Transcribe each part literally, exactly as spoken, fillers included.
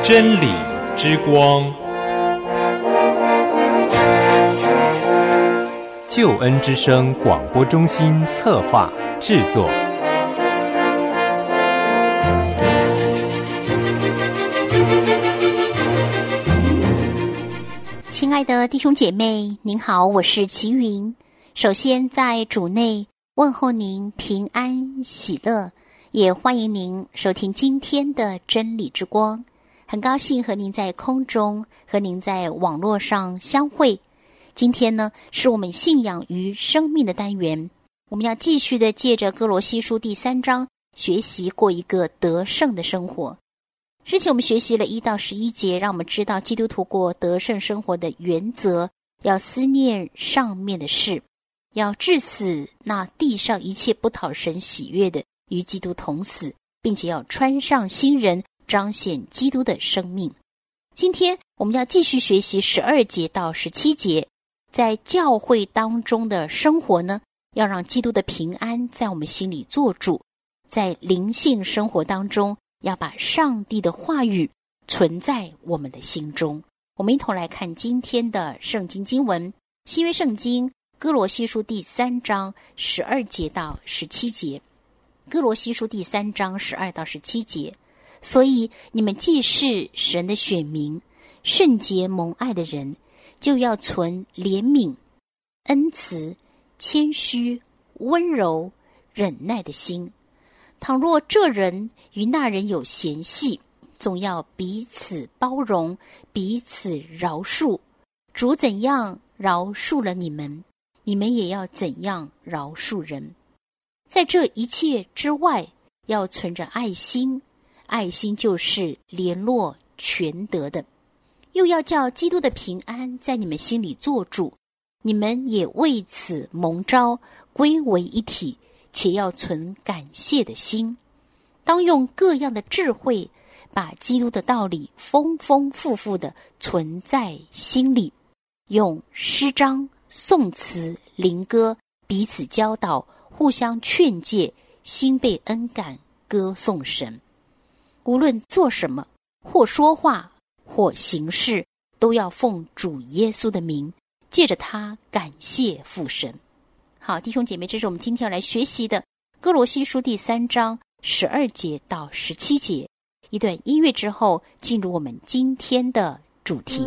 真理之光， 救恩之声广播中心策划制作。 亲爱的弟兄姐妹，您好，我是齐云。首先在主内问候您平安喜乐，也欢迎您收听今天的真理之光。很高兴和您在空中，和您在网络上相会。今天呢，是我们信仰与生命的单元，我们要继续的借着哥罗西书第三章学习过一个得胜的生活。之前我们学习了一到十一节，让我们知道基督徒过得胜生活的原则，要思念上面的事，要治死那地上一切不讨神喜悦的，与基督同死，并且要穿上新人，彰显基督的生命。今天我们要继续学习十二节到十七节，在教会当中的生活呢，要让基督的平安在我们心里做主，在灵性生活当中，要把上帝的话语存在我们的心中。我们一同来看今天的圣经经文，新约圣经哥罗西书第三章十二节到十七节。哥罗西书第三章十二到十七节，所以你们既是神的选民，圣洁蒙爱的人，就要存怜悯、恩慈、谦虚、温柔、忍耐的心。倘若这人与那人有嫌隙，总要彼此包容，彼此饶恕。主怎样饶恕了你们，你们也要怎样饶恕人。在这一切之外，要存着爱心，爱心就是联络全德的。又要叫基督的平安在你们心里做主，你们也为此蒙召，归为一体，且要存感谢的心。当用各样的智慧，把基督的道理丰丰富富的存在心里，用诗章、颂词、灵歌彼此教导，互相劝诫，心被恩感，歌颂神。无论做什么，或说话，或行事，都要奉主耶稣的名，借着他感谢父神。好，弟兄姐妹，这是我们今天要来学习的哥罗西书第三章十二节到十七节。一段音乐之后，进入我们今天的主题。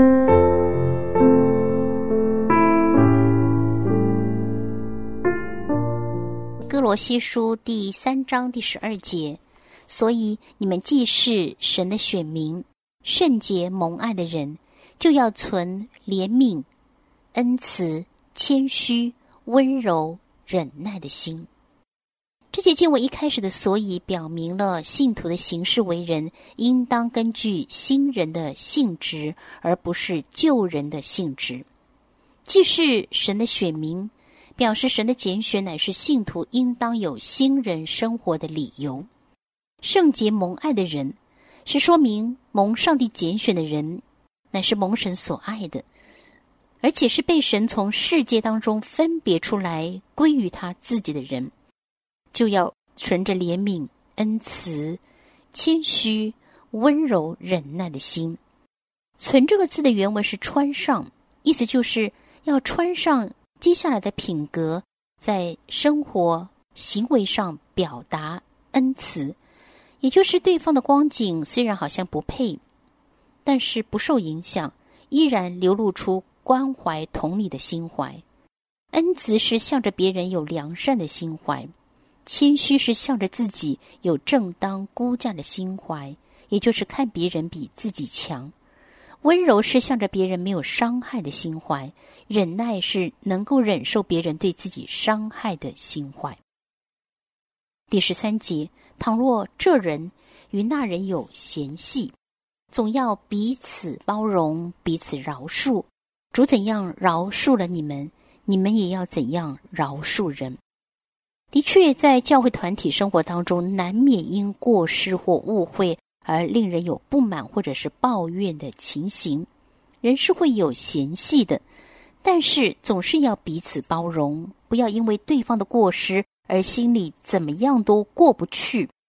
哥罗西书第三章第十二节，所以你们既是神的选民，圣洁蒙爱的人，就要存怜悯、恩慈、谦虚、温柔、忍耐的心。这节经文一开始的所以表明了信徒的行事为人应当根据新人的性质，而不是旧人的性质。既是神的选民，表示神的拣选乃是信徒应当有新人生活的理由。圣洁蒙爱的人，是说明蒙上帝拣选的人乃是蒙神所爱的，而且是被神从世界当中分别出来归于他自己的人，就要存着怜悯、恩慈、谦虚、温柔、忍耐的心。存这个字的原文是穿上，意思就是要穿上接下来的品格，在生活行为上表达恩慈，也就是对方的光景虽然好像不配，但是不受影响，依然流露出关怀同理的心怀。恩慈是向着别人有良善的心怀，谦虚是向着自己有正当估价的心怀，也就是看别人比自己强。温柔是向着别人没有伤害的心怀，忍耐是能够忍受别人对自己伤害的心怀。第十三节，倘若这人与那人有嫌隙，总要彼此包容，彼此饶恕。主怎样饶恕了你们，你们也要怎样饶恕人。的确，在教会团体生活当中，难免因过失或误会而令人有不满或者是抱怨的情形，人是会有嫌隙的，但是总是要彼此包容，不要因为对方的过失而心里怎么样都过不去。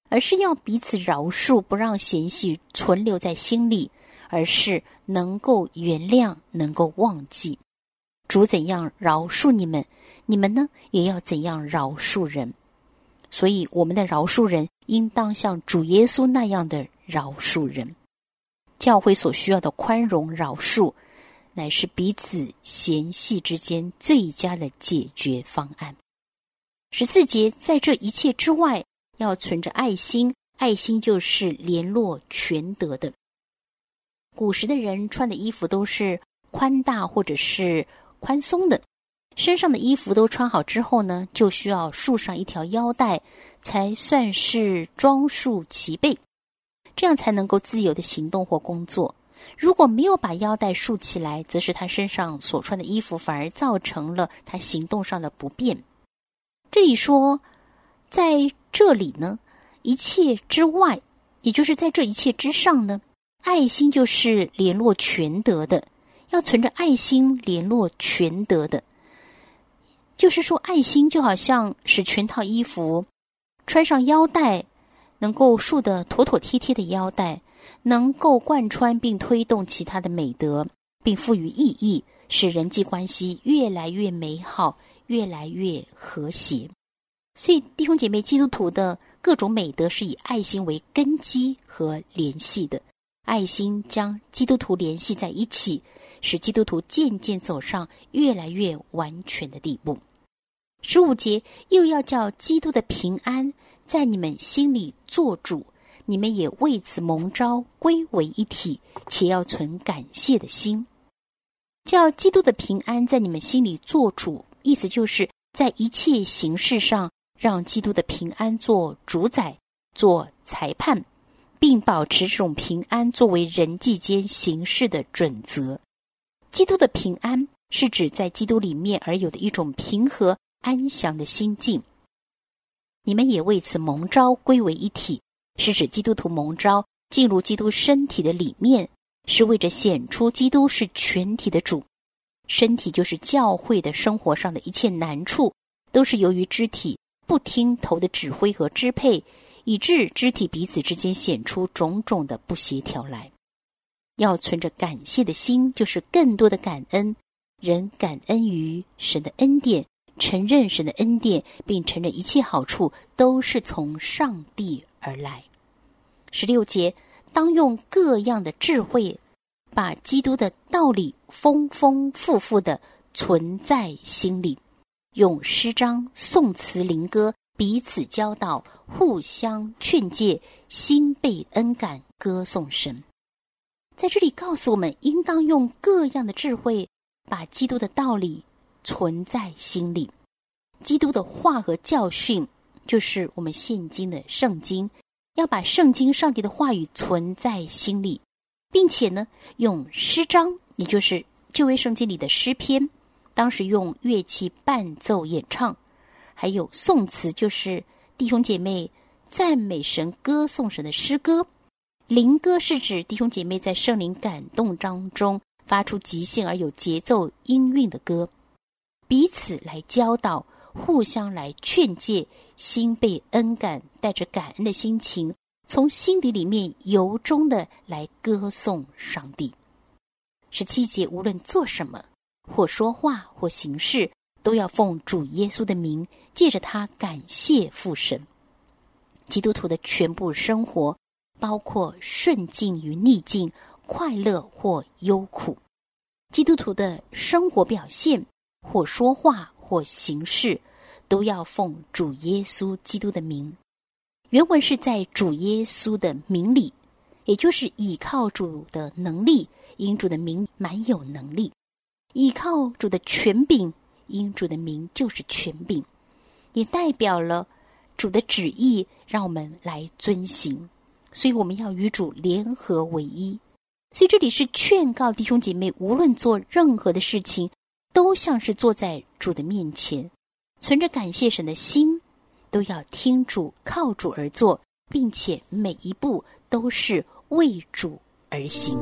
而是要彼此饶恕，不让嫌隙存留在心里，而是能够原谅，能够忘记。主怎样饶恕你们，你们呢也要怎样饶恕人。所以我们的饶恕人应当像主耶稣那样的饶恕人。教会所需要的宽容饶恕，乃是彼此嫌隙之间最佳的解决方案。十四节，在这一切之外，要存着爱心，爱心就是联络全德的。古时的人穿的衣服都是宽大或者是宽松的，身上的衣服都穿好之后呢，就需要束上一条腰带，才算是装束齐备，这样才能够自由的行动或工作。如果没有把腰带束起来，则是他身上所穿的衣服反而造成了他行动上的不便。这里说，在这里呢，一切之外，也就是在这一切之上呢，爱心就是联络全德的，要存着爱心联络全德的。就是说，爱心就好像使全套衣服穿上腰带，能够束得妥妥帖帖的腰带，能够贯穿并推动其他的美德，并赋予意义，使人际关系越来越美好，越来越和谐。所以弟兄姐妹，基督徒的各种美德是以爱心为根基和联系的，爱心将基督徒联系在一起，使基督徒渐渐走上越来越完全的地步。十五节，又要叫基督的平安在你们心里做主，你们也为此蒙召归为一体，且要存感谢的心。叫基督的平安在你们心里做主，意思就是在一切形式上让基督的平安做主宰，做裁判，并保持这种平安作为人际间行事的准则。基督的平安是指在基督里面而有的一种平和安详的心境。你们也为此蒙召归为一体，是指基督徒蒙召进入基督身体的里面，是为着显出基督是全体的主。身体就是教会的生活上的一切难处，都是由于肢体不听头的指挥和支配，以致肢体彼此之间显出种种的不协调来。要存着感谢的心，就是更多的感恩，人感恩于神的恩典，承认神的恩典，并承认一切好处都是从上帝而来。十六节，当用各样的智慧，把基督的道理丰丰富富的存在心里，用诗章、颂词、灵歌彼此教导，互相劝诫，心被恩感，歌颂神。在这里告诉我们，应当用各样的智慧，把基督的道理存在心里。基督的话和教训，就是我们现今的圣经，要把圣经上帝的话语存在心里，并且呢，用诗章，也就是旧约圣经里的诗篇，当时用乐器伴奏演唱，还有颂词，就是弟兄姐妹赞美神、歌颂神的诗歌。灵歌是指弟兄姐妹在圣灵感动当中发出即兴而有节奏音韵的歌，彼此来教导，互相来劝诫，心被恩感，带着感恩的心情，从心底里面由衷的来歌颂上帝。十七节，无论做什么，或说话或行事，都要奉主耶稣的名，借着他感谢父神。基督徒的全部生活包括顺境与逆境，快乐或忧苦。基督徒的生活表现，或说话或行事，都要奉主耶稣基督的名。原文是在主耶稣的名里，也就是倚靠主的能力，因主的名满有能力；倚靠主的权柄，因主的名就是权柄，也代表了主的旨意，让我们来遵行。所以我们要与主联合为一。所以这里是劝告弟兄姐妹，无论做任何的事情，都像是坐在主的面前，存着感谢神的心，都要听主，靠主而做，并且每一步都是为主而行。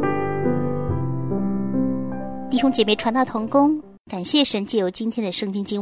弟兄姐妹，传道同工，感谢神借由今天的圣经经文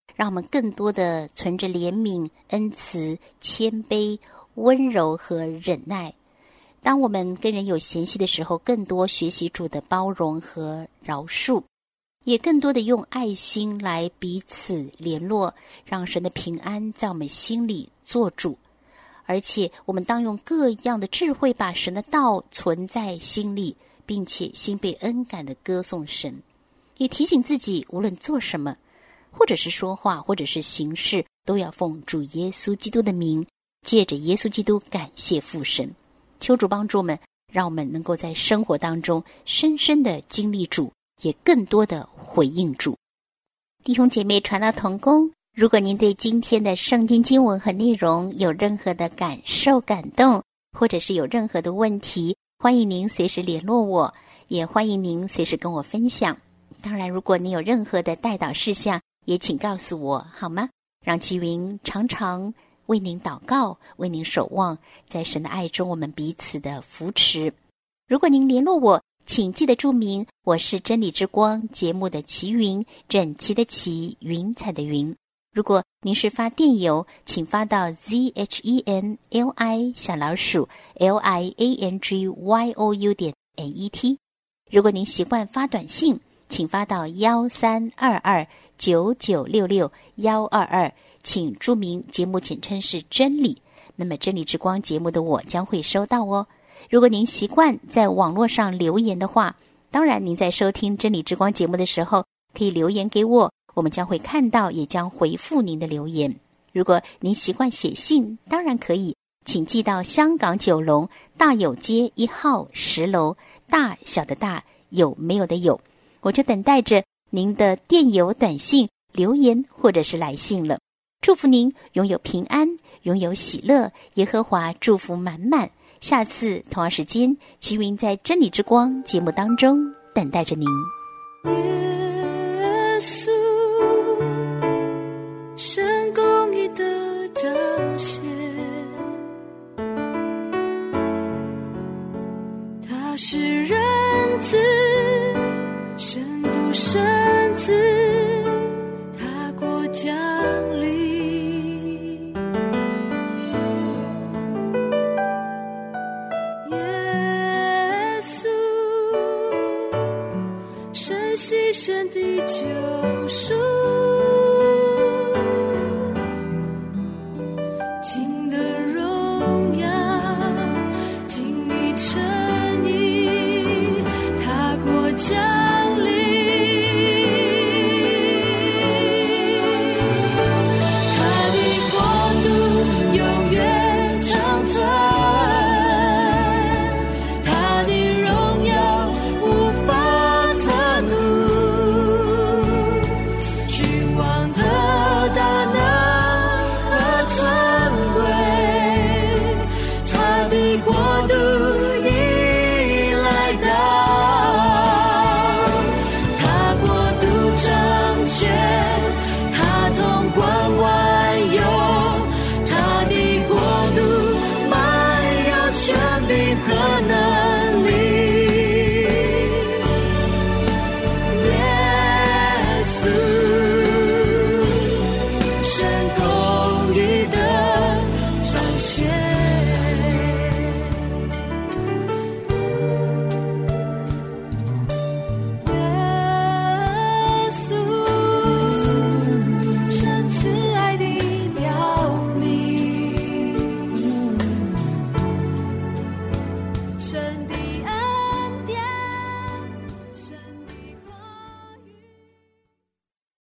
让我们更多的存着怜悯、恩慈、谦卑、温柔和忍耐。当我们跟人有嫌隙的时候，更多学习主的包容和饶恕，也更多的用爱心来彼此联络，让神的平安在我们心里做主。而且我们当用各样的智慧，把神的道存在心里，并且心被恩感的歌颂神。也提醒自己，无论做什么，或者是说话，或者是行事，都要奉主耶稣基督的名，借着耶稣基督感谢父神。求主帮助我们，让我们能够在生活当中深深的经历主，也更多的回应主。弟兄姐妹，传道同工，如果您对今天的圣经经文和内容有任何的感受、感动，或者是有任何的问题，欢迎您随时联络我，也欢迎您随时跟我分享。当然，如果您有任何的代祷事项，也请告诉我好吗？让齐云常常为您祷告，为您守望，在神的爱中我们彼此的扶持。如果您联络我，请记得注明我是真理之光节目的齐云，整齐的齐，云彩的云。如果您是发电邮，请发到 z h e n l i 小老鼠 l i a n g y o u 点 n e t。如果您习惯发短信，请发到幺三二二九九六六幺二二，请注明节目简称是真理，那么真理之光节目的我将会收到哦。如果您习惯在网络上留言的话，当然您在收听真理之光节目的时候可以留言给我，我们将会看到，也将回复您的留言。如果您习惯写信，当然可以，请寄到香港九龙大有街一号十楼，大小的大，有没有的有，我就等待着您的电邮、短信、留言或者是来信了。祝福您拥有平安，拥有喜乐，耶和华祝福满满。下次同样时间，齐云在真理之光节目当中等待着您。 耶稣，神公义的彰显，他是人子，神不生子，他国降临。耶稣，神牺牲的救赎，尽的荣耀，尽你诚意，他国降